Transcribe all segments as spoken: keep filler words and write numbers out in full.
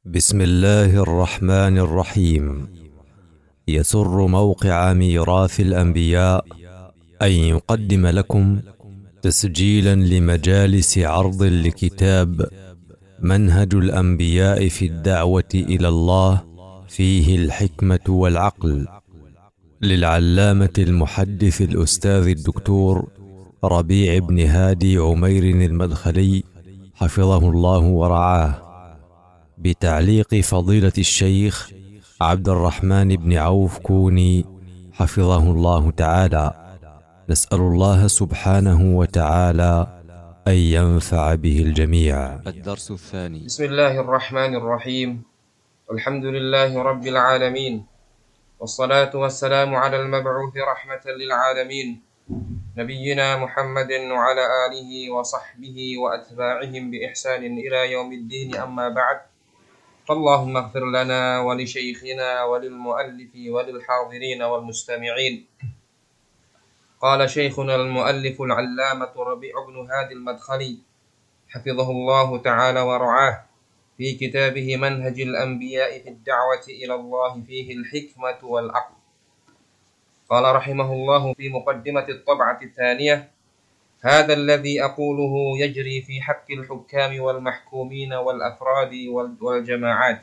بسم الله الرحمن الرحيم. يسر موقع ميراث الأنبياء أن يقدم لكم تسجيلا لمجالس عرض لكتاب منهج الأنبياء في الدعوة إلى الله، فيه الحكمة والعقل، للعلامة المحدث الأستاذ الدكتور ربيع بن هادي عمير المدخلي حفظه الله ورعاه، بتعليق فضيلة الشيخ عبد الرحمن بن عوف كوني حفظه الله تعالى. نسأل الله سبحانه وتعالى أن ينفع به الجميع. الدرس الثاني. بسم الله الرحمن الرحيم. الحمد لله رب العالمين، والصلاة والسلام على المبعوث رحمة للعالمين، نبينا محمد وعلى آله وصحبه وأتباعهم بإحسان إلى يوم الدين. أما بعد، فاللهم اغفر لنا ولشيخنا وللمؤلف وللحاضرين والمستمعين. قال شيخنا المؤلف العلامة ربيع بن هادي المدخلي حفظه الله تعالى ورعاه في كتابه منهج الأنبياء في الدعوة إلى الله، فيه الحكمة والعقل. قال رحمه الله في مقدمة الطبعة الثانية: هذا الذي أقوله يجري في حق الحكام والمحكومين والأفراد والجماعات،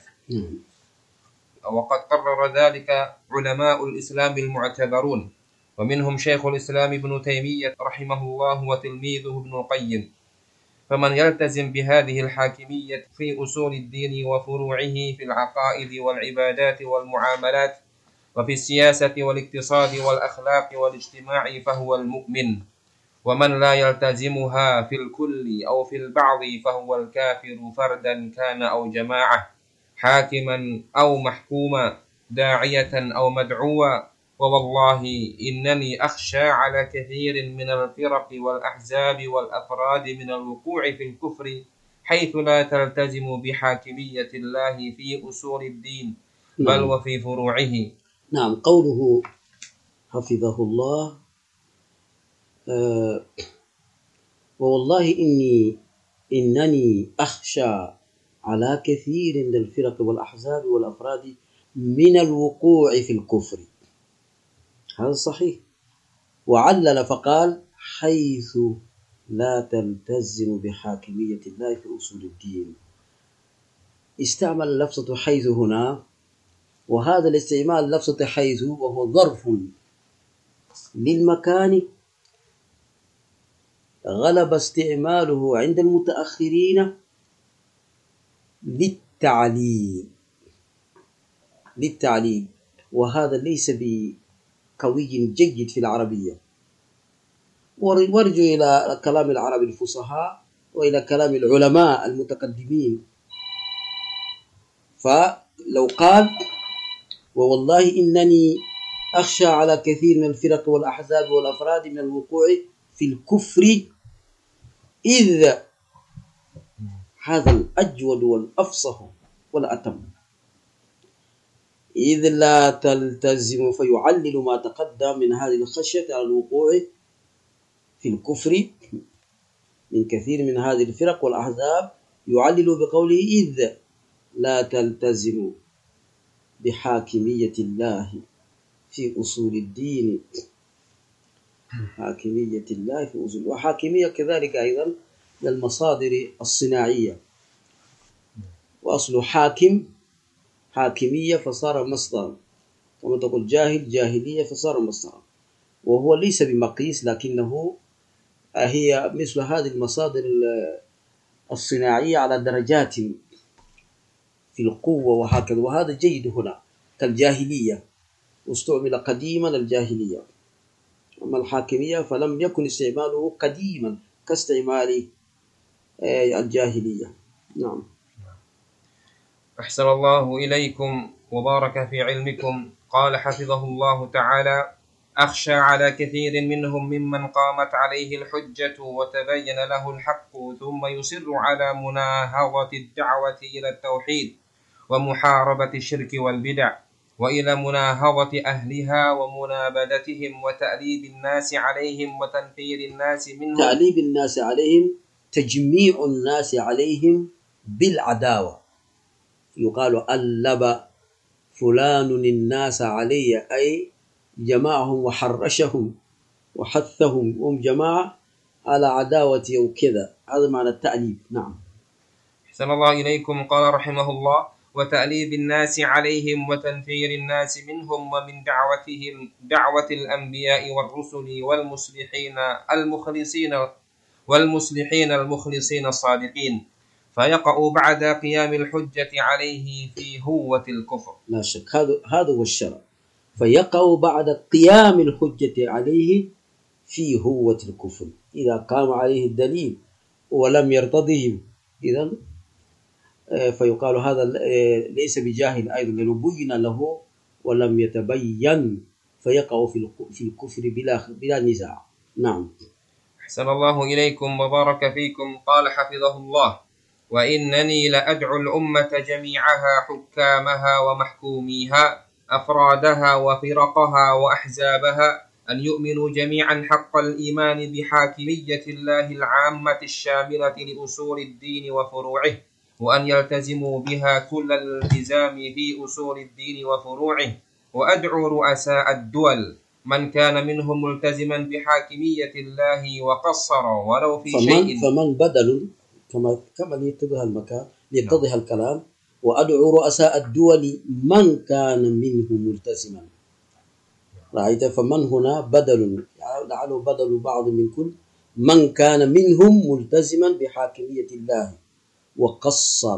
وقد قرر ذلك علماء الإسلام المعتبرون، ومنهم شيخ الإسلام ابن تيمية رحمه الله وتلميذه ابن القيم. فمن يلتزم بهذه الحاكمية في أصول الدين وفروعه في العقائد والعبادات والمعاملات وفي السياسة والاقتصاد والأخلاق والاجتماع فهو المؤمن، ومن لا يلتزمها في الكل أو في البعض فهو الكافر، فردا كان أو جماعة، حاكما أو محكوما، داعية أو مدعوا. ووالله إنني أخشى على كثير من الفرق والأحزاب والأفراد من الوقوع في الكفر حيث لا تلتزم بحاكمية الله في أصول الدين بل وفي فروعه. نعم، قوله حفظه الله أه ووالله إني إنني أخشى على كثير من الفرق والأحزاب والأفراد من الوقوع في الكفر، هذا صحيح. وعلل فقال: حيث لا تلتزم بحاكمية الله في أصول الدين. استعمل لفظة حيث هنا، وهذا الاستعمال لفظة حيث وهو ظرف للمكان غلب استعماله عند المتأخرين للتعليل للتعليل وهذا ليس بقوي جيد في العربية. وارجع إلى كلام العرب الفصحاء وإلى كلام العلماء المتقدمين، فلو قال: ووالله إنني أخشى على كثير من الفرق والأحزاب والأفراد من الوقوع في الكفر، إذ هذا الأجود والأفصح والأتم، إذ لا تلتزم، فيعلل ما تقدم من هذه الخشية على الوقوع في الكفر من كثير من هذه الفرق والأحزاب، يعلل بقوله: إذ لا تلتزم بحاكمية الله في أصول الدين. حاكمية الله في أصول، وحاكمية كذلك أيضا للمصادر الصناعية، وأصل حاكم حاكمية فصار مصدر، كما تقول جاهل جاهلية فصار مصدر، وهو ليس بمقيس، لكنه هي مثل هذه المصادر الصناعية على درجات في القوة وهكذا، وهذا جيد هنا كالجاهلية، واستعمل قديما الجاهلية. أما الحاكمية فلم يكن استعماله قديما كاستعمال الجاهلية. نعم. أحسن الله إليكم وبارك في علمكم. قال حفظه الله تعالى: أخشى على كثير منهم ممن قامت عليه الحجة وتبين له الحق ثم يصر على مناهضة الدعوة إلى التوحيد ومحاربة الشرك والبدع، وإلى مناهضة أهلها ومنابذتهم وتأليب الناس عليهم وتنفير الناس منهم. تأليب الناس عليهم، تجميع الناس عليهم بالعداوة، يقال ألب فلان الناس علي، أي جمعهم وحرشهم وحثهم هم جماعة على عداوتي وكذا، هذا معنى التأليب. نعم. أحسن الله إليكم. قال رحمه الله: وتأليب الناس عليهم وتنفير الناس منهم، ومن دعوتهم دعوة الأنبياء والرسل والمصلحين المخلصين والمصلحين المخلصين الصادقين، فيقع بعد قيام الحجة عليه في هوة الكفر. لا شك، هذا هذا هو الشرع، فيقع بعد قيام الحجة عليه في هوة الكفر. إذا قام عليه الدليل ولم يرتضهم، إذن فيقال هذا ليس بجاهل أيضا، لأنه بين له ولم يتبين، فيقع في الكفر بلا بلا نزاع. نعم. أحسن الله إليكم وبارك فيكم. قال حفظه الله: وإنني لأدعو الأمة جميعها، حكامها ومحكوميها، أفرادها وفرقها وأحزابها، أن يؤمنوا جميعا حق الإيمان بحاكمية الله العامة الشاملة لأصول الدين وفروعه، وأن يلتزموا بها كل الالتزام في أصول الدين وفروعه. وأدعو رؤساء الدول من كان منهم ملتزما بحاكمية الله وقصر ولو في فمن شيء. فمن بدل كما كما ليتضح المكان ليتضح الكلام. وأدعو رؤساء الدول من كان منه ملتزما. رأيت؟ فمن هنا بدل، لعله بدل بعض من كل. من كان منهم ملتزما بحاكمية الله وقصر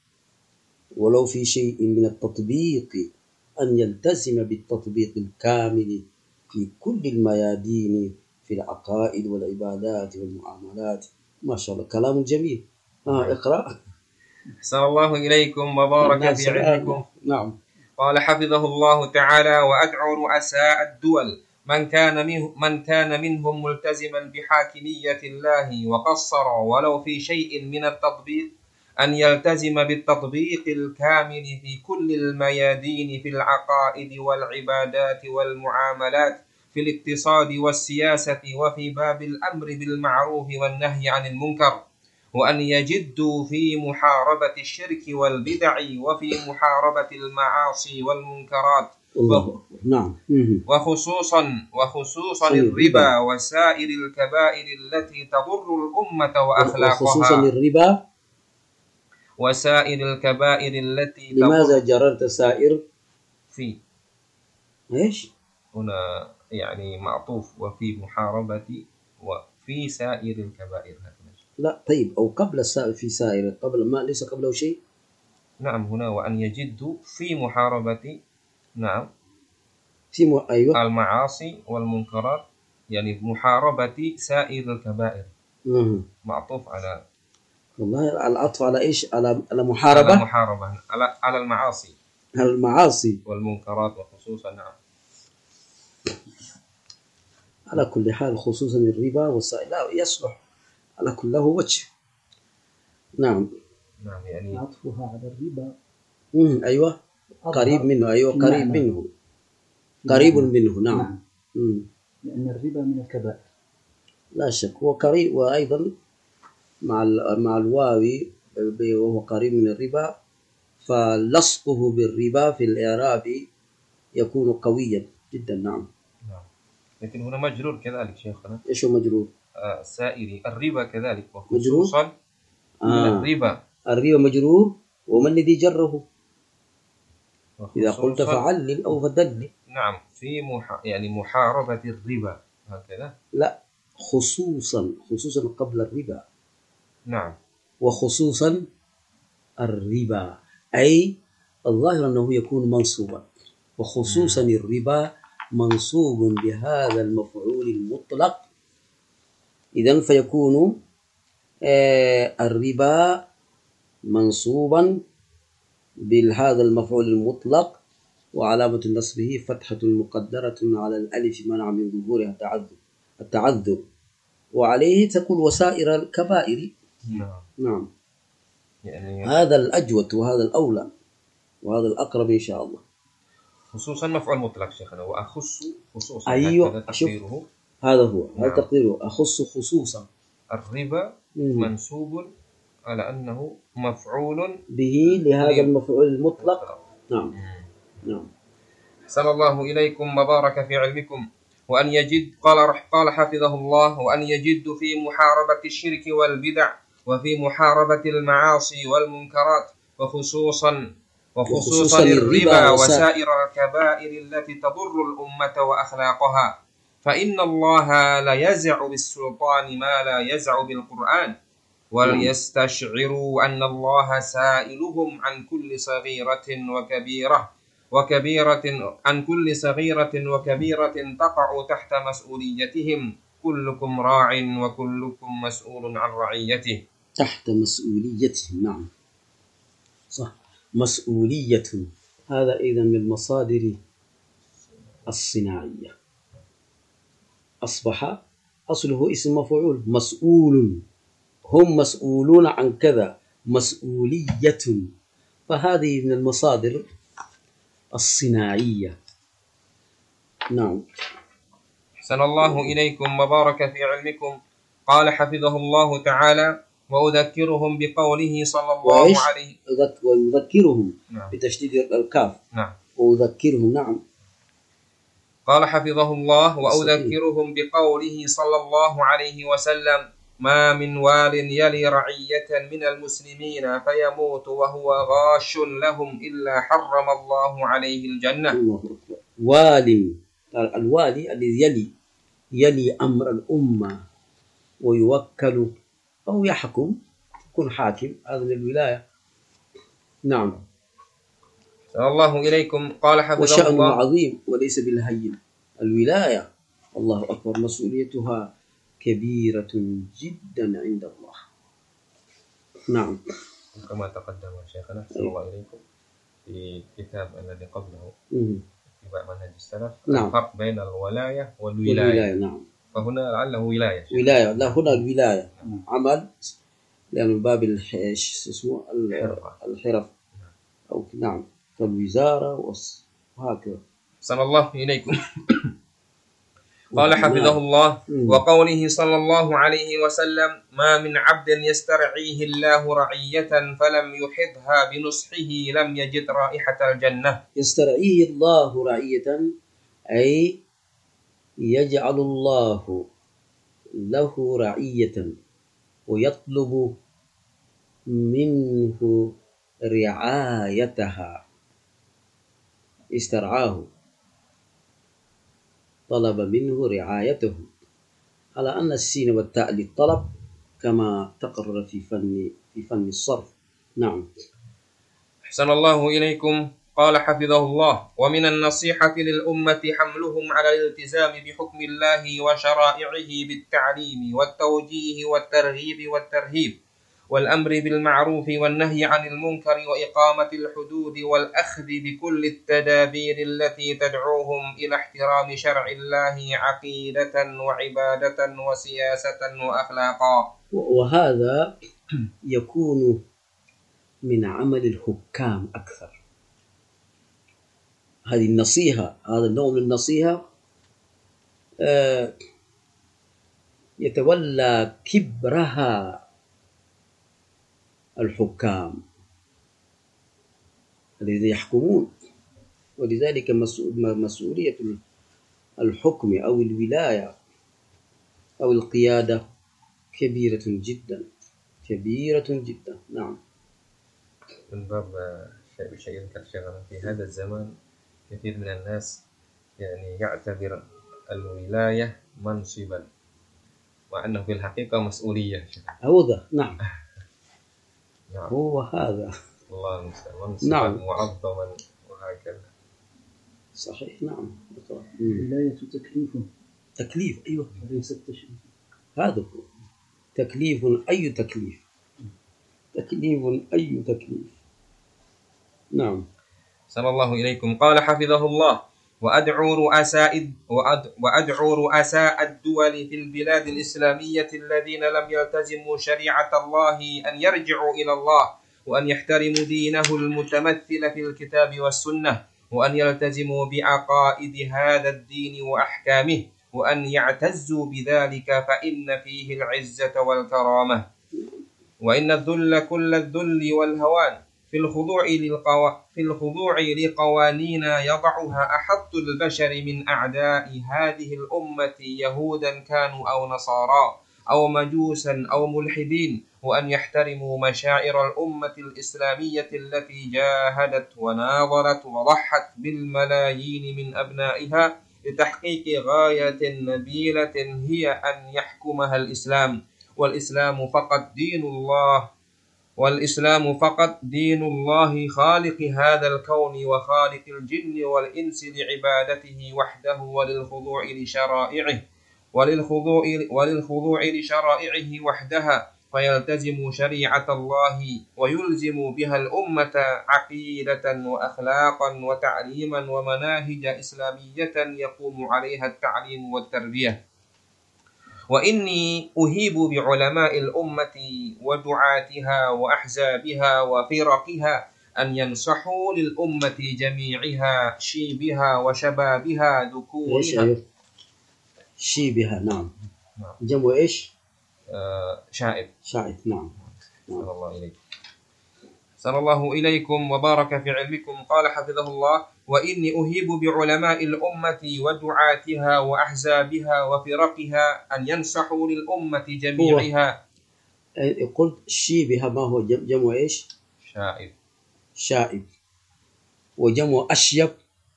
ولو في شيء من التطبيق، أن يلتزم بالتطبيق الكامل في كل الميادين، في العقائد والعبادات والمعاملات. ما شاء الله، كلام جميل. آه اقرأ. أحسن الله إليكم وبارك في علمكم. نعم. قال حفظه الله تعالى: وأدعو رؤساء الدول من كان منه من كان منهم ملتزما بحاكمية الله وقصر ولو في شيء من التطبيق، أن يلتزم بالتطبيق الكامل في كل الميادين، في العقائد والعبادات والمعاملات، في الاقتصاد والسياسة، وفي باب الأمر بالمعروف والنهي عن المنكر، وأن يجدوا في محاربة الشرك والبدع، وفي محاربة المعاصي والمنكرات، الله. نعم. وخصوصا وخصوصا الربا وسائر الكبائر التي تضر الأمة وأخلاقها. وخصوصا الربا وسائر الكبائر التي لماذا جررت سائر؟ في ايش؟ هنا يعني معطوف، وفي محاربة وفي سائر الكبائر. لا طيب، أو قبل السائر، في سائر قبل ما ليس قبله شيء. نعم، هنا وأن يجدوا في محاربة. نعم، في م... أيوة. المعاصي والمنكرات، يعني محاربة سائر الكبائر. مه. معطوف على والله العطف على إيش؟ على على محاربة. على محاربة على على المعاصي على المعاصي والمنكرات وخصوصا. نعم. على كل حال خصوصا الربا والسائر لا يصلح على كل له وجه. نعم. نعم، يعني عطفها على الربا. امم ايوه، قريب منه. ايوه قريب منه، قريب منه. نعم. نعم. مم. لأن الربا من الكبائر لا شك، هو قريب، وأيضا مع مع الواوي وهو قريب من الربا، فلصقه بالربا في الإعراب يكون قويا جدا. نعم. نعم، لكن هنا مجرور كذلك شيخنا. ايش هو مجرور؟ آه سائري الربا كذلك، وخصوصا آه. الربا. الربا مجرور، ومن الذي جره؟ إذا قلت فعلل أو فدلل. نعم، في مح... يعني محاربة الربا هكذا. لا، خصوصا خصوصا قبل الربا. نعم. وخصوصا الربا، أي الظاهر أنه يكون منصوبا، وخصوصا الربا منصوب بهذا المفعول المطلق. إذن فيكون آه الربا منصوبا بهذا المفعول المطلق، وعلامة نصبه فتحة مقدرة على الألف منع من ظهورها التعذر التعذر وعليه تقول وسائر الكبائر. نعم. نعم. يعني هذا الأجود وهذا الأولى وهذا الأقرب إن شاء الله. خصوصا مفعول مطلق شيخنا، وأخص خصوصا. أيوة، شوف هذا هو. نعم. هذا تقديره أخص خصوصا. الربا منسوب على أنه مفعول به لهذا لي- المفعول المطلق. نعم نعم. أحسن الله إليكم وبارك في علمكم. وأن يجد قال قال حفظه الله وأن يجد في محاربة الشرك والبدع وفي محاربة المعاصي والمنكرات وخصوصا وخصوصا الربا وسائر الكبائر التي تضر الأمة وأخلاقها، فإن الله لا يزع بالسلطان ما لا يزع بالقرآن، وليستشعروا أن الله سائلهم عن كل صغيرة وكبيرة وكبيرة عن كل صغيرة وكبيرة تقع تحت مسؤوليتهم، كلكم راع وكلكم مسؤول عن رعيته. تحت مسؤوليتهم. نعم صح، مسؤولية. هذا أيضا من المصادر الصناعية، أصبح أصله اسم مفعول، مسؤول، هم مسؤولون عن كذا، مسؤولية. فهذه من المصادر الصناعية. نعم. أحسن الله إليكم وبارك في علمكم. قال حفظه الله تعالى وأذكرهم بقوله صلى الله عليه ويذكرهم نعم. بتشديد الكاف. نعم. وأذكرهم. نعم. قال حفظه الله وأذكرهم بقوله صلى الله عليه وسلم ما من وال يلي رعية من المسلمين فيموت وهو غاش لهم إلا حرم الله عليه الجنة. الله أكبر. والي، الوالي الذي يلي يلي أمر الأمة ويوكل أو يحكم، يكون حاكم، هذا من الولاية. نعم. صلى الله إليكم. قال حفظه وشأنه الله عظيم وليس بالهين. الولاية الله أكبر مسؤوليتها كبيرة جدا عند الله. نعم. كما تقدم شيخنا أحسن الله إليكم في الكتاب الذي قبله مم. اتباع منهج السلف نعم. الفرق بين الولاية والولاية. والولاية. نعم. فهنا لعله ولاية. ولاية، لا هنا الولاية عمل، لأن باب الحش اسمه الحرف أو نعم كالوزارة وهكذا. صلى الله إليكم. قال حفظه الله وقوله صلى الله عليه وسلم ما من عبد يسترعيه الله رعية فلم يحضها بنصحه لم يجد رائحة الجنة. يسترعيه الله رعية أي يجعل الله له رعية ويطلب منه رعايتها. استرعاه، طلب منه رعايته، على أن السين والتاء للطلب كما تقرر في فن في فن الصرف. نعم. أحسن الله إليكم. قال حفظه الله ومن النصيحة للأمة حملهم على الالتزام بحكم الله وشرائعه بالتعليم والتوجيه والترغيب والترهيب والأمر بالمعروف والنهي عن المنكر وإقامة الحدود والأخذ بكل التدابير التي تدعوهم إلى احترام شرع الله عقيدة وعبادة وسياسة وأخلاقا. وهذا يكون من عمل الحكام أكثر. هذه النصيحة، هذا النوع من النصيحة يتولى كبرها الحكام الذين يحكمون، ولذلك مسؤولية الحكم أو الولاية أو القيادة كبيرة جدا كبيرة جدا. نعم. من باب شيء شيء يذكر شغله في هذا الزمان كثير من الناس يعني يعتبر الولاية منصبا مع أنه في الحقيقة مسؤولية. هو ذا. نعم. نعم. هو هذا. الله المستعان. منصبا نعم. معظما وهكذا. صحيح. نعم. الولاية تكليف. تكليف. أيوة. وليس التشريف. هذا هو تكليف. أي تكليف؟ تكليف أي تكليف. نعم. صلى الله إليكم. قال حفظه الله وأدعو رؤساء وأدعو رؤساء الدول في البلاد الإسلامية الذين لم يلتزموا شريعة الله أن يرجعوا إلى الله وأن يحترموا دينه المتمثل في الكتاب والسنة وأن يلتزموا بعقائد هذا الدين وأحكامه وأن يعتزوا بذلك فإن فيه العزة والكرامة. وإن الذل كل الذل والهوان في الخضوع للقو... في الخضوع لقوانين يضعها أحط البشر من أعداء هذه الأمة يهودا كانوا أو نصارى أو مجوسا أو ملحدين، وأن يحترموا مشاعر الأمة الإسلامية التي جاهدت وناضلت وضحت بالملايين من أبنائها لتحقيق غاية نبيلة هي أن يحكمها الإسلام. والإسلام فقط دين الله والإسلام فقط دين الله خالق هذا الكون وخالق الجن والإنس لعبادته وحده وللخضوع لشرائعه وللخضوع وللخضوع لشرائعه وحدها، فيلتزم شريعة الله ويلزم بها الأمة عقيدة وأخلاقا وتعليما ومناهج إسلامية يقوم عليها التعليم والتربية. وإني أهيب بعلماء الأمة ودعاتها وأحزابها وفرقها أن ينصحوا للأمة جميعها شيبها وشبابها ذكورها. شيبها نعم. جمع إيش؟ آه شائب. شائب نعم. صلى الله إليك. صلى الله إليكم وبارك في علمكم. قال حفظه الله: وإني أهيب بعلماء الأمة ودعاتها وأحزابها وفرقها أن ينصحوا للأمة جميعها. قلت شيبها ما هو جمع إيش؟ شائب. شائب. وجمع أشيب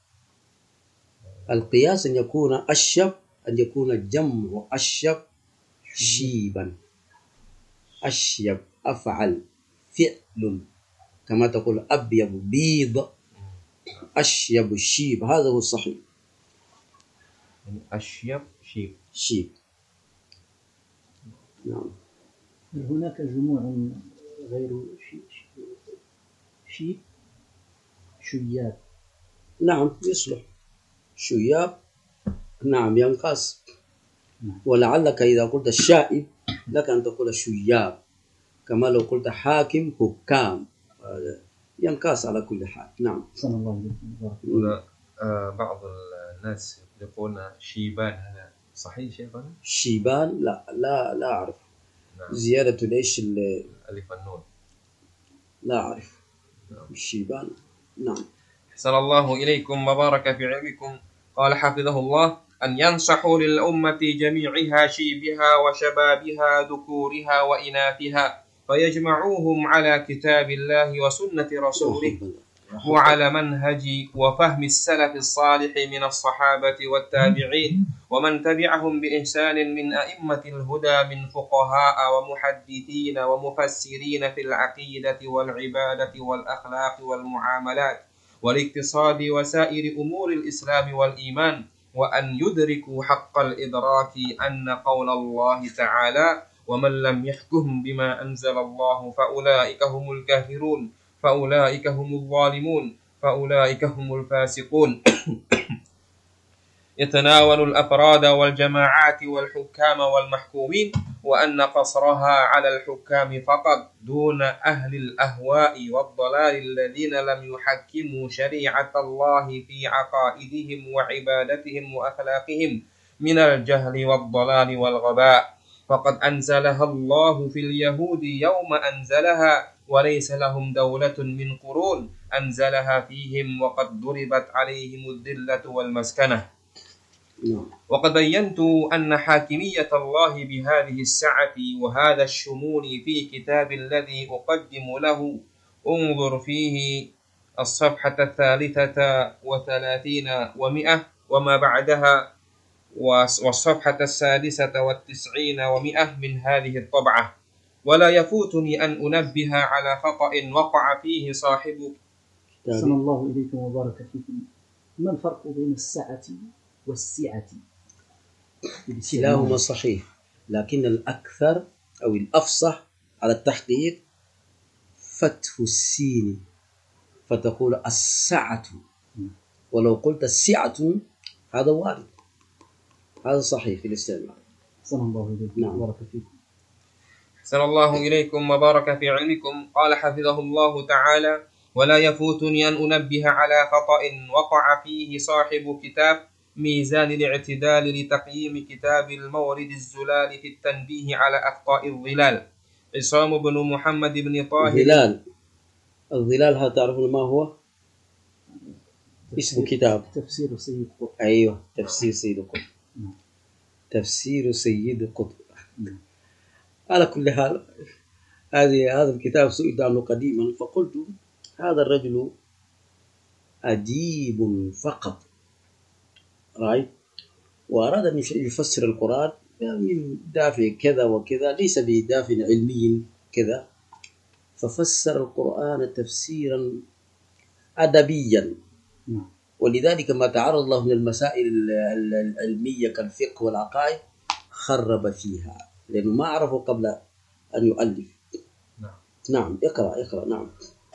القياس أن يكون أشيب أن يكون جمع أشيب شيبا. أشيب أفعل فعل كما تقول أبيض بيض، أشيب الشيب، هذا هو الصحيح. أشيب شيب شيب نعم. هناك جموع غير شيب شيب شياب. نعم يصلح شياب نعم ينقص. ولعلك إذا قلت الشائب لك أن تقول شياب، كما لو قلت حاكم حكام ينقص على كل حال. نعم. صلى الله عليه وسلم. بعض الناس يقولون شيبان، هذا صحيح شيخنا؟ شيبان لا لا لا أعرف. نعم. زيادة ليش ألف النون لا أعرف. نعم. شيبان نعم. صلى الله إليكم وبارك في علمكم. قال حفظه الله: أن ينصحوا للأمة جميعها شيبها وشبابها ذكورها وإناثها، فيجمعوهم على كتاب الله وسنة رسوله وعلى منهج وفهم السلف الصالح من الصحابة والتابعين ومن تبعهم بإحسان من أئمة الهدى من فقهاء ومحدثين ومفسرين في العقيدة والعبادة والأخلاق والمعاملات والاقتصاد وسائر أمور الإسلام والإيمان، وأن يدركوا حق الإدراك أن قول الله تعالى: ومن لم يحكم بما أنزل الله فأولئك هم الكافرون فأولئك هم الظالمون فأولئك هم الفاسقون يتناول الأفراد والجماعات والحكام والمحكومين، وأن قصرها على الحكام فقط دون أهل الأهواء والضلال الذين لم يحكموا شريعة الله في عقائدهم وعبادتهم وأخلاقهم من الجهل والضلال والغباء، فقد أنزلها الله في اليهود يوم أنزلها وليس لهم دولة من قرون أنزلها فيهم وقد ضربت عليهم الذلة والمسكنة. وقد بينت أن حاكمية الله بهذه السعة وهذا الشمول في كتاب الذي أقدم له انظر فيه الصفحة الثالثة وثلاثين ومئة وما بعدها والصفحة السادسة والتسعين ومئة من هذه الطبعة. ولا يفوتني أن أنبه على خطأ وقع فيه صاحب. صلى الله إليكم وبارك فيكم. ما الفرق بين السعة والسعة؟ كلاهما صحيح، لكن الأكثر أو الأفصح على التحقيق فتح السين فتقول السعة، ولو قلت السعة هذا وارد، هذا صحيح في الاستعمال. صلى الله إليكم نعم. وبارك فيكم. صلى الله إليكم وبارك في علمكم. قال حفظه الله تعالى: ولا يفوتني أن أنبه على خطأ وقع فيه صاحب كتاب ميزان الاعتدال لتقييم كتاب المورد الزلال في التنبيه على أخطاء الظلال، عصام بن محمد بن طاهر. الظلال. الظلال هل تعرفون ما هو؟ اسم كتاب تفسير سيد قطب. أيوه تفسير سيد قطب. تفسير سيد قطب. على كل حال هذه هذا الكتاب سئلت عنه قديما فقلت هذا الرجل أديب فقط، رايت، وأراد أن يفسر القرآن من دافع كذا وكذا، ليس بدافع علمي كذا، ففسر القرآن تفسيرا أدبيا. ولذلك ما تعرض له من المسائل العلمية كالفقه والعقائد خرب فيها، لأنه ما عرفه قبل أن يؤلف. نعم نعم اقرأ اقرأ. نعم.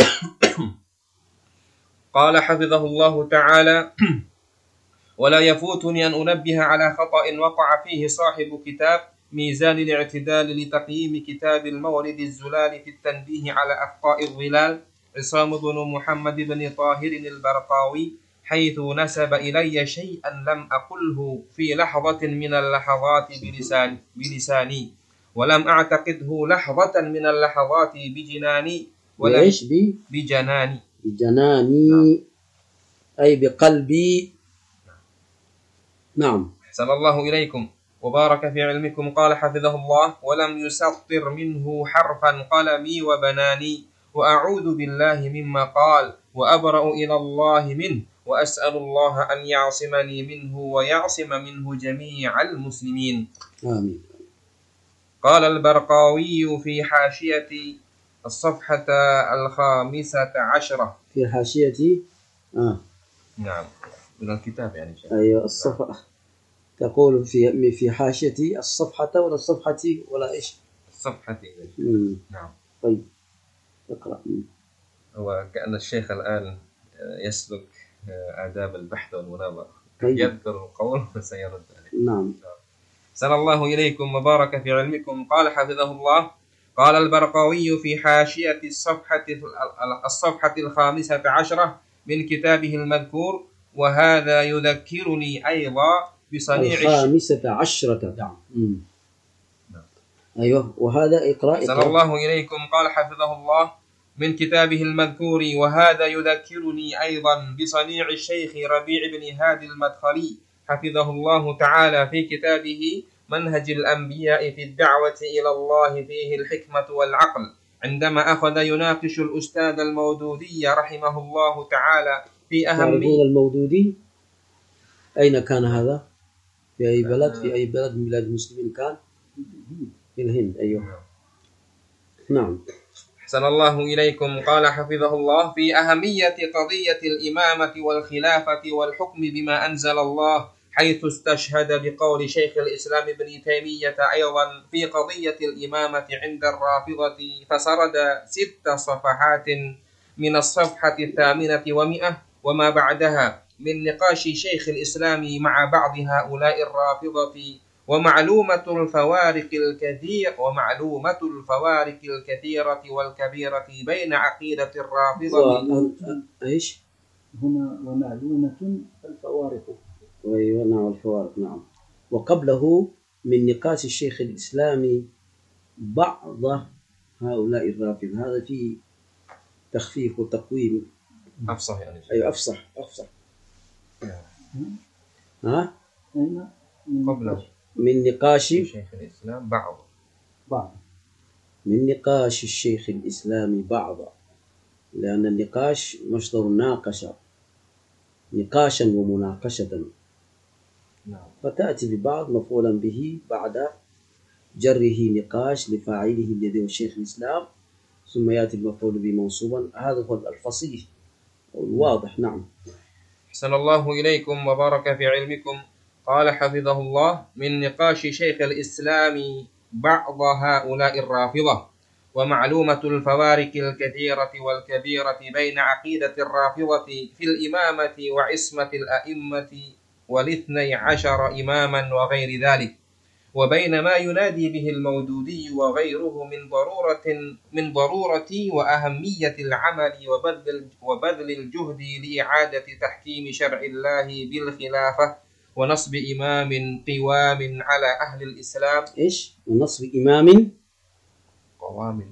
قال حفظه الله تعالى: ولا يفوتني أن أنبه على خطأ وقع فيه صاحب كتاب ميزان الاعتدال لتقييم كتاب المورد الزلال في التنبيه على أخطاء الظلال، عصام بن محمد بن طاهر البرقاوي، حيث نسب إلي شيئا لم أقله في لحظة من اللحظات بلسان بلساني، ولم أعتقده لحظة من اللحظات بجناني، ولم ليش بي؟ بجناني بجناني. نعم. أي بقلبي. نعم. أحسن الله إليكم وبارك في علمكم. قال حفظه الله: ولم يسطر منه حرفا قلمي وبناني، وأعوذ بالله مما قال، وأبرأ إلى الله منه، وأسأل الله أن يعصمني منه ويعصم منه جميع المسلمين. آمين. قال البرقاوي في حاشية الصفحة الخامسة عشرة. في حاشية آه. نعم من الكتاب يعني. أيوة الصفحة. تقول في في حاشية الصفحة ولا الصفحة ولا إيش؟ الصفحة. نعم. طيب اقرأ. هو كأن الشيخ الآن يسلك آداب البحث والمناظرة. طيب. يذكر القول وسيرد عليه. نعم. سن الله إليكم وبارك في علمكم. قال حفظه الله: قال البرقاوي في حاشية الصفحة الصفحة الخامسة عشرة من كتابه المذكور: وهذا يذكرني أيضا بصنيع الخامسة عشرة. نعم. أيوه. وهذا اقرأ. سن الله إليكم. قال حفظه الله من كتابه المذكور: وهذا يذكرني أيضا بصنيع الشيخ ربيع بن هادي المدخلي حفظه الله تعالى في كتابه منهج الأنبياء في الدعوة إلى الله فيه الحكمة والعقل، عندما أخذ يناقش الأستاذ المودودي رحمه الله تعالى في أهمية. المودودي أين كان هذا؟ في أي بلد؟ في أي بلد من بلاد المسلمين كان؟ في الهند. أيوه. نعم. أحسن الله إليكم. قال حفظه الله في أهمية قضية الإمامة والخلافة والحكم بما أنزل الله، حيث استشهد بقول شيخ الإسلام ابن تيمية أيضا في قضية الإمامة عند الرافضة، فسرد ست صفحات من الصفحة الثامنة ومئة وما بعدها من نقاش شيخ الإسلام مع بعض هؤلاء الرافضة، ومعلومة الفوارق الكثير ومعلومة الفوارق الكثيرة والكبيرة بين عقيدة الرافضة. إيش هنا ومعلومة الفوارق. أيوة نعم الفوارق. نعم. وقبله من نقاش الشيخ الإسلامي بعض هؤلاء الرافضة، هذا فيه تخفيف وتقويم. أفصح يعني. أيوة أفصح أفصح. ها؟ قبله من نقاش شيخ الإسلام بعض بعض من نقاش الشيخ الإسلامي بعض، لأن النقاش مصدر ناقش، نقاشا ومناقشة، فتأتي ببعض مفعولا به بعد جره نقاش لفاعله الذي هو شيخ الإسلام، ثم يأتي المفعول به منصوبا. هذا هو الفصيح والواضح. نعم. أحسن الله إليكم وبارك في علمكم. قال حفظه الله من نقاش شيخ الإسلام بعض هؤلاء الرافضة، ومعلومة الفوارق الكثيرة والكبيرة بين عقيدة الرافضة في الإمامة وعصمة الأئمة والاثني عشر إماما وغير ذلك، وبين ما ينادي به المودودي وغيره من ضرورة من ضرورة وأهمية العمل وبذل وبذل الجهد لإعادة تحكيم شرع الله بالخلافة ونصب إمام قوام على أهل الإسلام. إيش؟ ونصب إمام قوام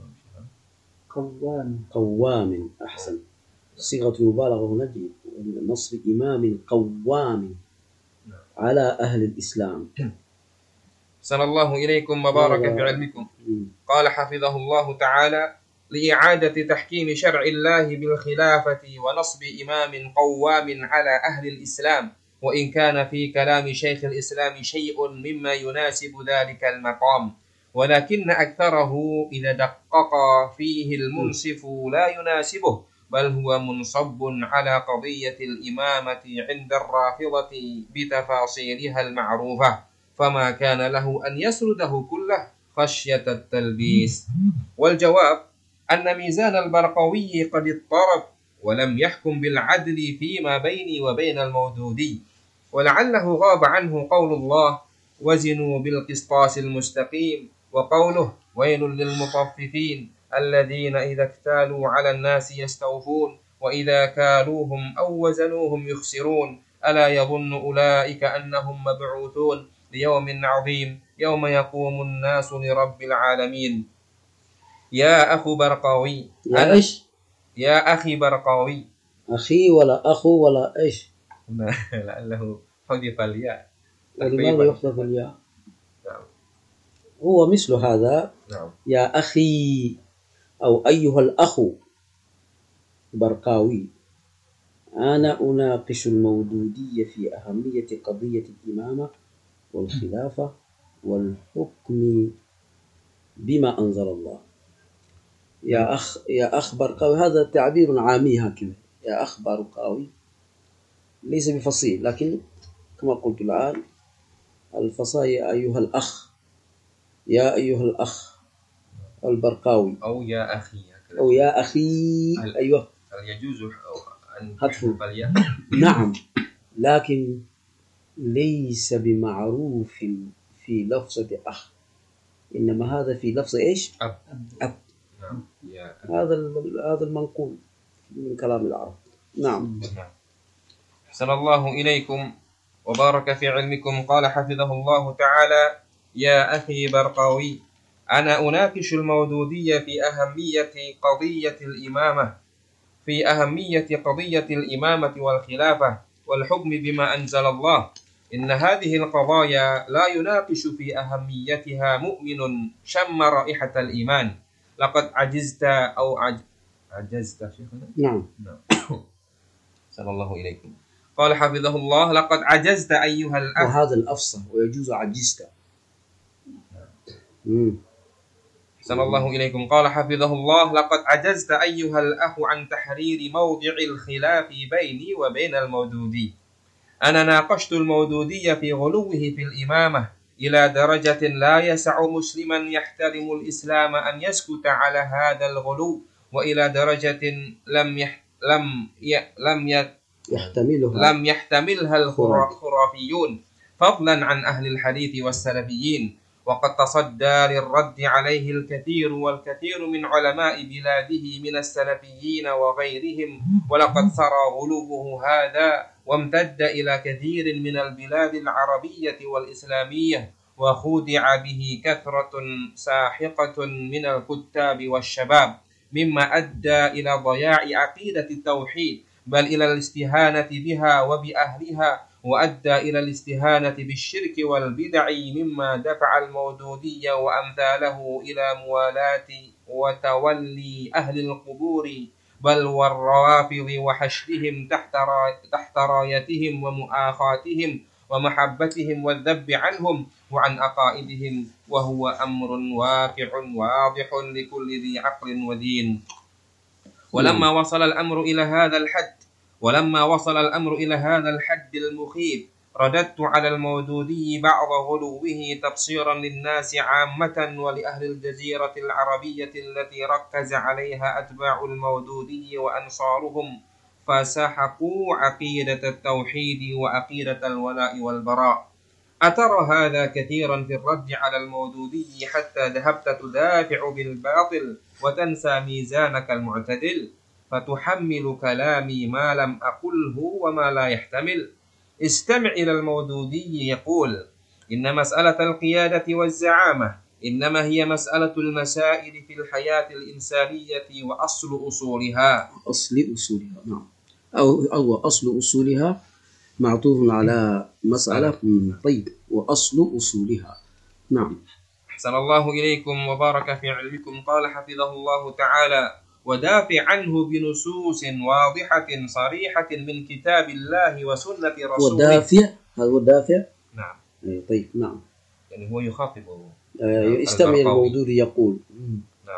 قوام قوام، أحسن. صيغة المبالغة هنا نصب إمام قوام على أهل الإسلام. أحسن الله إليكم وبارك في علمكم. قال حفظه الله تعالى: لإعادة تحكيم شرع الله بالخلافة ونصب إمام قوام على أهل الإسلام، وإن كان في كلام شيخ الإسلام شيء مما يناسب ذلك المقام، ولكن أكثره إذا دقق فيه المنصف لا يناسبه، بل هو منصب على قضية الإمامة عند الرافضة بتفاصيلها المعروفة، فما كان له أن يسرده كله خشية التلبيس. والجواب أن ميزان البرقوي قد اضطرب ولم يحكم بالعدل فيما بيني وبين المودودي، ولعله غاب عنه قول الله: وزنوا بالقسطاس المستقيم، وقوله: ويل للمطففين الذين إذا اكتالوا على الناس يستوفون وإذا كالوهم أو وزنوهم يخسرون، ألا يظن أولئك أنهم مبعوثون ليوم عظيم يوم يقوم الناس لرب العالمين. يا أخو برقاوي، يا إيش؟ يا أخي برقاوي. أخي ولا أخو ولا إيش؟ لعله حذف الياء. ولماذا يحذف الياء؟ هو مثل هذا. نعم. يا أخي أو أيها الأخ برقاوي، أنا أناقش المودودية في أهمية قضية الإمامة والخلافة والحكم بما أنزل الله. يا أخ يا أخ برقاوي، هذا تعبير عامي هكذا. يا أخ برقاوي ليس بفصيل، لكن كما قلت الآن الفصاحة أيها الأخ، يا أيها الأخ البرقاوي، أو يا أخي، أو يا أخي. هل أيوه، هل يجوز أن حذف الياء؟ نعم، لكن ليس بمعروف في لفظة أخ، إنما هذا في لفظ إيش؟ أب. أب. نعم. يا أب. هذا هذا المنقول من كلام العرب. نعم. أحسن الله إليكم وبارك في علمكم. قال حفظه الله تعالى: يا أخي برقاوي، أنا أناقش المودودية في أهمية قضية الإمامة في أهمية قضية الإمامة والخلافة والحكم بما أنزل الله. إن هذه القضايا لا يناقش في أهميتها مؤمن شم رائحة الإيمان. لقد عجزت أو عج... عجزت شيخنا؟ نعم. صلى الله إليكم. قال حفظه الله: لقد عجزت أيها الأخ. وهذا الأفصح، ويجوز عجزت. مم. صلى الله إليكم. قال حفظه الله: لقد عجزت أيها الأخ عن تحرير موضع الخلاف بيني وبين المودودي. أنا ناقشت المودودية في غلوه في الإمامة إلى درجة لا يسع مسلما يحترم الإسلام أن يسكت على هذا الغلو، وإلى درجة لم يح... لم ي... لم ي... يحتملها لم يحتملها الخرافيون، فضلا عن أهل الحديث والسلفيين. وقد تصدى للرد عليه الكثير والكثير من علماء بلاده من السلفيين وغيرهم، ولقد سرى غلوه هذا وامتد إلى كثير من البلاد العربية والإسلامية، وخودع به كثرة ساحقة من الكتاب والشباب، مما أدى إلى ضياع عقيدة التوحيد، بل إلى الاستهانة بها وبأهلها، وأدى إلى الاستهانة بالشرك والبدع، مما دفع المودودية وأمثاله إلى موالاة وتولي أهل القبور بل والروافض وحشدهم تحت تحت رايتهم ومؤاخاتهم ومحبتهم والذب عنهم وعن عقائدهم، وهو أمر واقع واضح لكل ذي عقل ودين. ولما وصل الأمر إلى هذا الحد ولما وصل الأمر إلى هذا الحد المخيف، رددت على المودودي بعض غلوه تبصيرا للناس عامة ولأهل الجزيرة العربية التي ركز عليها أتباع المودودي وأنصارهم، فسحقوا عقيدة التوحيد وعقيدة الولاء والبراء. أترى هذا كثيرا في الرد على المودودي حتى ذهبت تدافع بالباطل وتنسى ميزانك المعتدل، فتحمل كلامي ما لم أقله وما لا يحتمل. استمع إلى المودودي يقول: إن مسألة القيادة والزعامة إنما هي مسألة المسائل في الحياة الإنسانية وأصل أصولها. أصل أصولها، نعم. أو أو أصل أصولها معطوف على مسألة. طيب، وأصل أصولها، نعم. أحسن الله إليكم وبارك في علمكم. قال حفظه الله تعالى: ودافع عنه بنصوص واضحة صريحة من كتاب الله وسنة رسوله. ودافع، هذا هو الدافع. نعم. طيب، نعم. يعني هو يخاطب يستمع المودود يقول. نعم.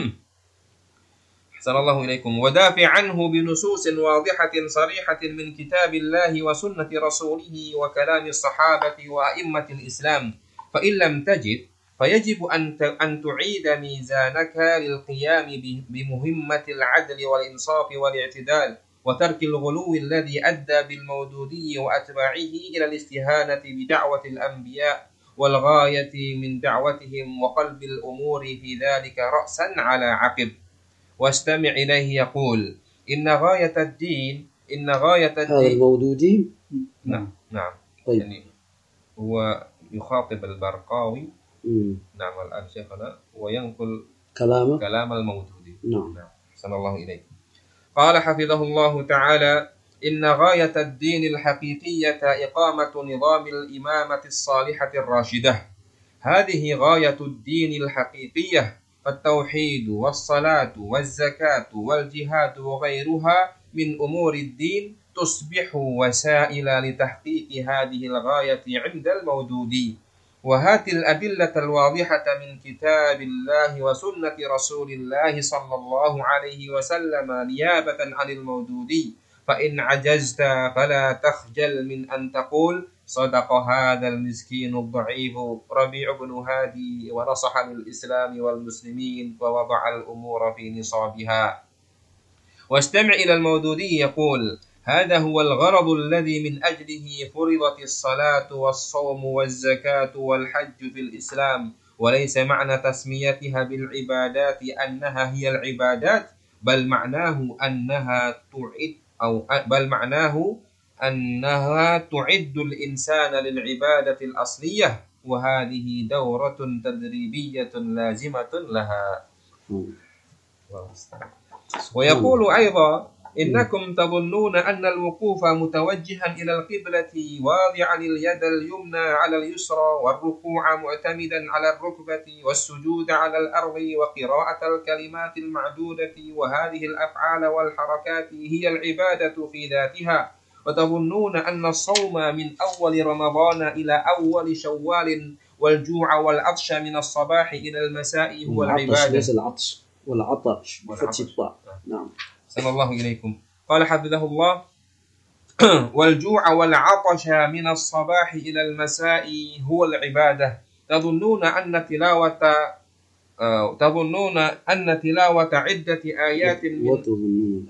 أحسن الله إليكم. ودافع عنه بنصوص واضحة صريحة من كتاب الله وسنة رسوله وكلام الصحابة وأئمة الإسلام. فإن لم تجد فيجب أن أن تعيد ميزانك للقيام بمهمة العدل والإنصاف والاعتدال وترك الغلو الذي أدى بالمودودي وأتباعه إلى الاستهانة بدعوة الأنبياء والغاية من دعوتهم وقلب الأمور في ذلك رأسا على عقب. واستمع إليه يقول: إن غاية الدين إن غاية الدين هذا المودودي. نعم نعم. طيب. يعني هو يخاطب البرقاوي. مم. نعم الآن شيخنا وينقل كلام كلام المودودي. نعم. نعم. أحسن الله إليك. قال حفظه الله تعالى: إن غاية الدين الحقيقية إقامة نظام الإمامة الصالحة الراشدة. هذه غاية الدين الحقيقية، فالتوحيد والصلاة والزكاة والجهاد وغيرها من أمور الدين تصبح وسائل لتحقيق هذه الغاية عند المودودي. وهات الأدلة الواضحة من كتاب الله وسنة رسول الله صلى الله عليه وسلم نيابة عن المودودي. فإن عجزت فلا تخجل من أن تقول: صدق هذا المسكين الضعيف ربيع بن هادي ونصح للإسلام والمسلمين ووضع الأمور في نصابها. واستمع إلى المودودي يقول: هذا هو الغرض الذي من أجله فرضت الصلاة والصوم والزكاة والحج في الإسلام، وليس معنى تسميتها بالعبادات أنها هي العبادات، بل معناه أنها تعد أو بل معناه أنها تعد الإنسان للعبادة الأصلية، وهذه دورة تدريبية لازمة لها. ويقول أيضا: إنكم تظنون أن الوقوف متوجها إلى القبلة واضعا اليد اليمنى على اليسرى والركوع معتمدا على الركبة والسجود على الأرض وقراءة الكلمات المعدودة وهذه الأفعال والحركات هي العبادة في ذاتها، وتظنون أن الصوم من أول رمضان إلى أول شوال والجوع والعطش من الصباح إلى المساء هو العبادة. ليس العطش والعطش بفتح الطاء. نعم. صلى الله إليكم. قال حفظه الله: والجوع والعطش من الصباح إلى المساء هو العبادة. تظنون أن تلاوة آه تظنون أن تلاوة عدة آيات من وتظنون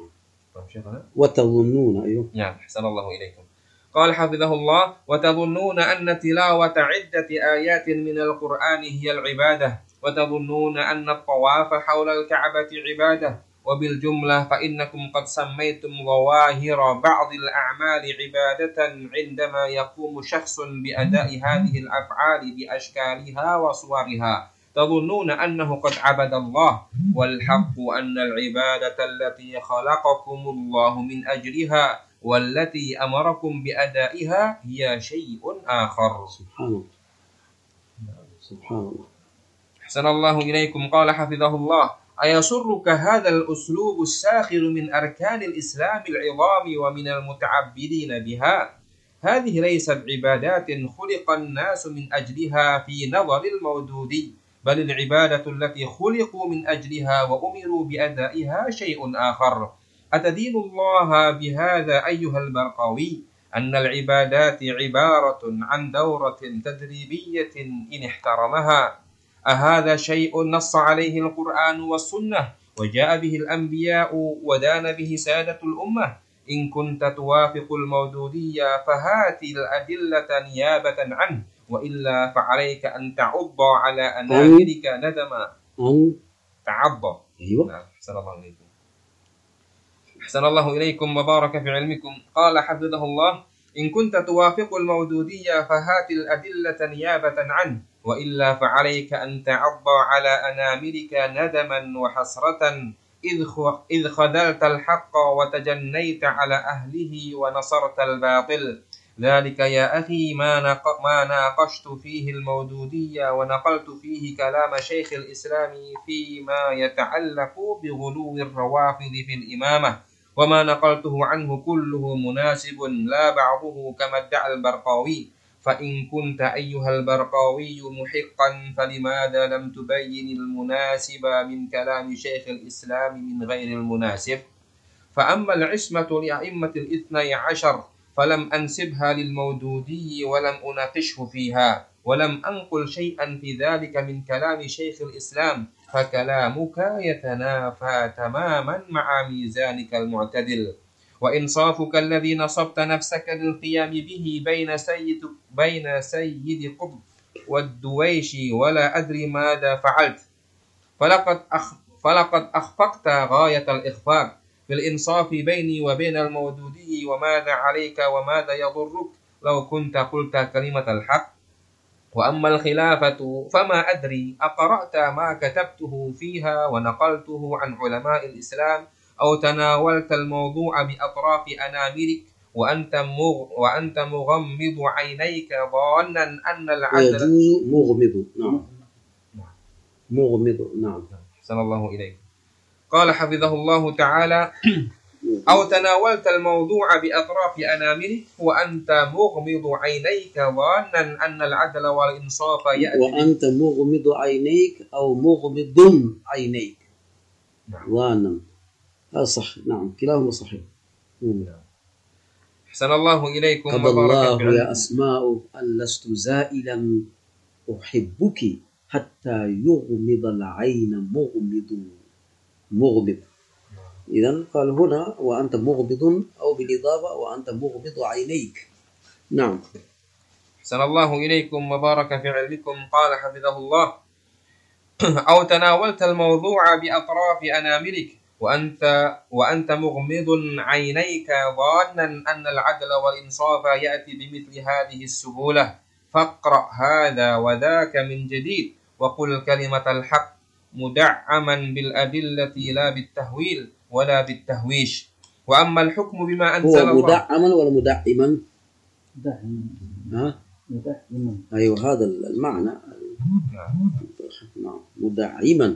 وتظنون أيوه. نعم. أحسن الله إليكم. قال حفظه الله: وتظنون أن تلاوة عدة آيات من القرآن هي العبادة، وتظنون أن الطواف حول الكعبة عبادة. وبالجملة فإنكم قد سميتم ظواهر بعض الأعمال عبادة عندما يقوم شخص بأداء هذه الأفعال بأشكالها وصورها. تظنون أنه قد عبد الله، والحق أن العبادة التي خلقكم الله من أجلها والتي أمركم بأدائها هي شيء آخر. سبحان الله. سبحان الله. أحسن الله إليكم. قال حفظه الله: أيسرك هذا الأسلوب الساخر من أركان الإسلام العظام ومن المتعبدين بها؟ هذه ليست عبادات خلق الناس من أجلها في نظر المودودي، بل العبادة التي خلقوا من أجلها وأمروا بأدائها شيء آخر. أتدين الله بهذا أيها البرقاوي أن العبادات عبارة عن دورة تدريبية إن احترمها؟ أهذا شيء نص عليه القرآن والسنة وجاء به الأنبياء ودان به سادة الأمة؟ إن كنت توافق المودودية فهات الأدلة نيابة عنه، وإلا فعليك أن تعض على أناملك ندما. أن تعض. أيوة. نعم. أحسن الله إليكم. أحسن الله إليكم وبارك في علمكم. قال حفظه الله: إن كنت توافق المودودية فهات الأدلة نيابة عنه، وإلا فعليك أن تعض على أناملك ندما وحسرة إذ خذلت الحق وتجنيت على أهله ونصرت الباطل. ذلك يا أخي ما ما ناقشت فيه المودودية ونقلت فيه كلام شيخ الإسلام فيما يتعلق بغلو الروافض في الإمامة، وما نقلته عنه كله مناسب لا بعضه كما ادعى البرقاوي. فإن كنت أيها البرقاوي محقا فلماذا لم تبين المناسب من كلام شيخ الإسلام من غير المناسب؟ فأما العصمة لأئمة الاثني عشر فلم أنسبها للمودودي ولم أناقشه فيها، ولم أنقل شيئا في ذلك من كلام شيخ الإسلام، فكلامك يتنافى تماما مع ميزانك المعتدل وإنصافك الذي نصبت نفسك للقيام به بين سيد بين سيد قطب والدويشي، ولا أدري ماذا فعلت. فلقد أخ فلقد أخفقت غاية الإخفاق في الإنصاف بيني وبين المودودي، وماذا عليك وماذا يضرك لو كنت قلت كلمة الحق. وأما الخلافة فما أدري أقرأت ما كتبته فيها ونقلته عن علماء الإسلام أو تناولت الموضوع بأطراف أناملك وأنت مغ وأنت مغمض عينيك ظانا أن العدل يجوز مغمض. نعم مغمض. نعم أحسن الله إليك. قال حفظه الله تعالى: أو تناولت الموضوع بأطراف أناملك وأنت مغمض عينيك ظانا أن العدل والإنصاف يأتي. وأنت مغمض عينيك أو مغمض عينيك ظانا. هذا صح. نعم كلاهما صحيح. أحسن الله إليكم. قضى الله يا أسماء أن لست زائلا أحبك حتى يغمض العين مغمض مغمض. إذن قال هنا وأنت مغمض أو بالإضافة وأنت مغمض عينيك. نعم. أحسن الله إليكم وبارك في علمكم. قال حفظه الله: أو تناولت الموضوع بأطراف أناملك وأنت وأنت مغمض عينيك ظانا أن العدل والإنصاف يأتي بمثل هذه السهولة، فاقرأ هذا وذاك من جديد وقل كلمة الحق مدعما بالأدلة لا بالتهويل ولا بالتهويش. وأما الحكم بما أنزل الله، هو مدعما ولا مدعما؟ مدعما. ها؟ مدعما. أيوه هذا المعنى. نعم مدعما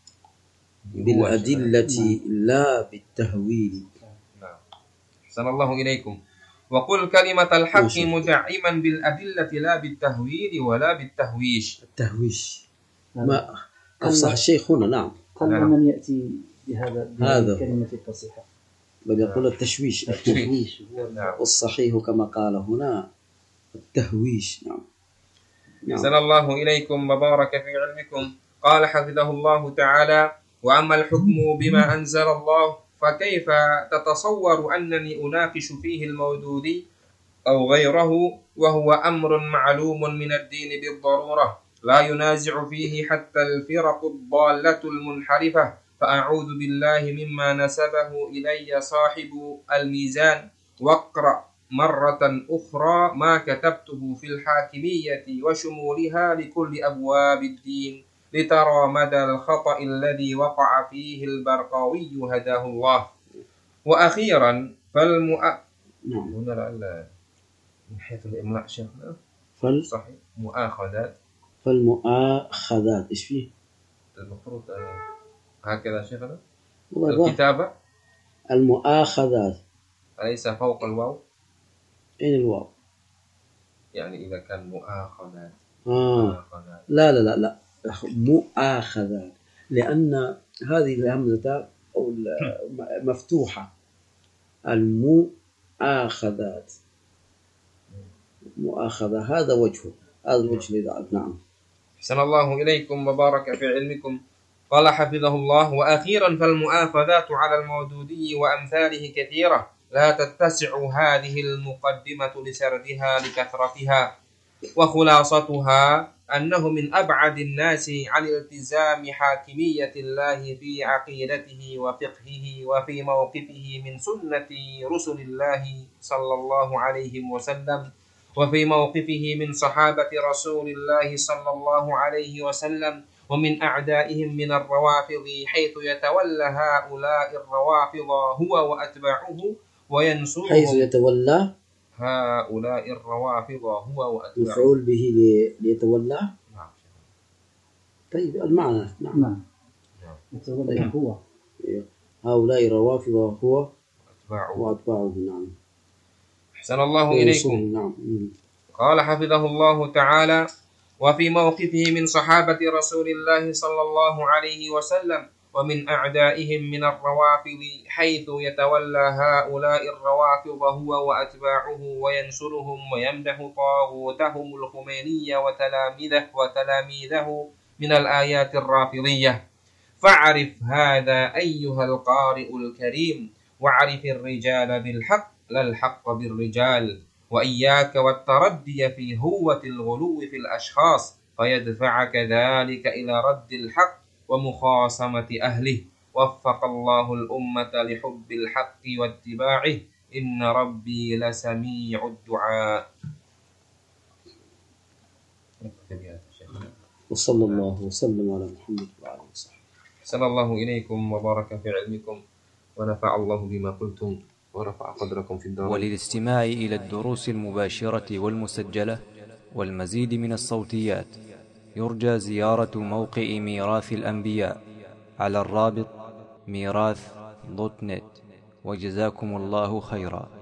بالأدلة لا بالتهويل. نعم أحسن الله إليكم. وقل كلمة الحق مدعما بالأدلة لا بالتهويل ولا بالتهويش. التهويش ما أفصح الشيخ هنا. نعم قل من يأتي بهذا الكلمة الفصيحة، بل يقول التشويش. التشويش والصحيح كما قال هنا التهويش. نعم. أحسن الله إليكم وبارك في علمكم. قال حفظه الله تعالى: وأما الحكم بما أنزل الله فكيف تتصور أنني أناقش فيه المودودي أو غيره وهو أمر معلوم من الدين بالضرورة لا ينازع فيه حتى الفرق الضالة المنحرفة، فأعوذ بالله مما نسبه إلي صاحب الميزان، واقرأ مرة أخرى ما كتبته في الحاكمية وشمولها لكل أبواب الدين لترى مدى الخطأ الذي وقع فيه البرقاوي هداه الله. وأخيرا فالمؤ هنا لعل من حيث الإملاء شيخنا فل صحيح مؤاخذات. فالمؤاخذات إيش فيه؟ المفروض هكذا شيخنا الكتابة. المؤاخذات أليس فوق الواو؟ أين الواو؟ يعني إذا كان مؤاخذات. آه. مؤاخذات. لا لا لا لا مؤاخذات، لأن هذه الهمزة أو مفتوحة. المؤاخذات مؤاخذة هذا وجهه، هذا الوجه الذي. نعم. أحسن الله إليكم وبارك في علمكم. قال حفظه الله: وأخيرا فالمؤاخذات على المودودي وأمثاله كثيرة لا تتسع هذه المقدمة لسردها لكثرتها، وخلاصتها أنه من أبعد الناس عن التزام حاكمية الله في عقيدته وفقهه وفي موقفه من سنة رسل الله صلى الله عليه وسلم وفي موقفه من صحابة رسول الله صلى الله عليه وسلم ومن أعدائهم من الروافض حيث يتولى هؤلاء الروافض هو وأتباعه وينصرهم حيث يتولى هؤلاء الروافض هو وأتباعه مفعول به ليتولى. طيب المعنى نعم نعم يتولى هو هؤلاء الروافض هو وأتباعه وأتباعه. نعم أحسن الله إليكم. نعم. قال حفظه الله تعالى: وفي موقفه من صحابة رسول الله صلى الله عليه وسلم ومن أعدائهم من الروافض حيث يتولى هؤلاء الروافض هو وأتباعه وينصرهم ويمدح طاغوتهم الخميني وتلاميذه وتلاميذه من الآيات الرافضية. فاعرف هذا أيها القارئ الكريم، واعرف الرجال بالحق لا الحق بالرجال، وإياك والتردي في هوة الغلو في الأشخاص فيدفعك ذلك إلى رد الحق ومخاصمة أهله. وفق الله الأمة لحب الحق واتباعه، إن ربي لسميع الدعاء. وصلى الله وسلم على محمد وعلى آله وصحبه. أحسن الله إليكم وبارك في علمكم ونفع الله بما قلتم ورفع قدركم في الدار. وللاستماع إلى الدروس المباشرة والمسجلة والمزيد من الصوتيات يرجى زيارة موقع ميراث الأنبياء على الرابط ميراث دوت نت. وجزاكم الله خيرا.